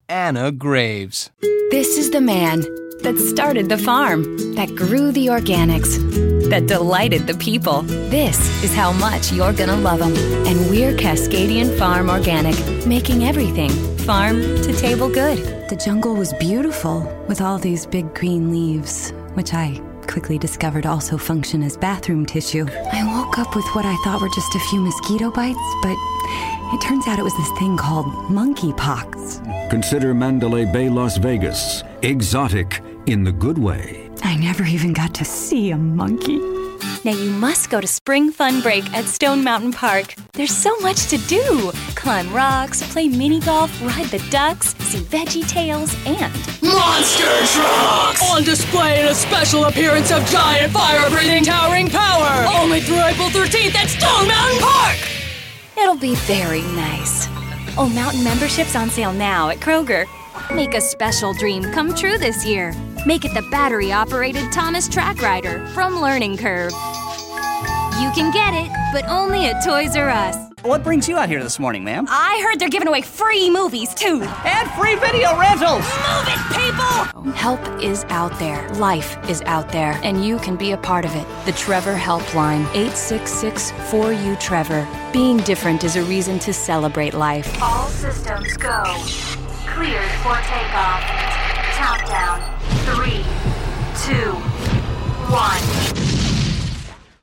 Anna Graves. This is the man that started the farm, that grew the organics, that delighted the people. This is how much you're gonna love him. And we're Cascadian Farm Organic, making everything farm to table good. The jungle was beautiful with all these big green leaves, which I quickly discovered also function as bathroom tissue. I woke up with what I thought were just a few mosquito bites, but it turns out it was this thing called monkeypox. Consider Mandalay Bay, Las Vegas. Exotic in the good way. I never even got to see a monkey. Now you must go to Spring Fun Break at Stone Mountain Park. There's so much to do. Climb rocks, play mini golf, ride the ducks, see Veggie Tales, and Monster Trucks! On display in a special appearance of giant fire-breathing towering power! Only through April 13th at Stone Mountain Park! it'll be very nice. Oh, mountain membership's on sale now at Kroger. Make a special dream come true this year. Make it the battery-operated Thomas Track Rider from Learning Curve. You can get it, but only at Toys R Us. What brings you out here this morning, ma'am? I heard they're giving away free movies, too. And free video rentals! Move it, people! Help is out there. Life is out there. And you can be a part of it. The Trevor Helpline. 866-4U-TREVOR. Being different is a reason to celebrate life. All systems go. Cleared for takeoff. Countdown. 3, 2, 1.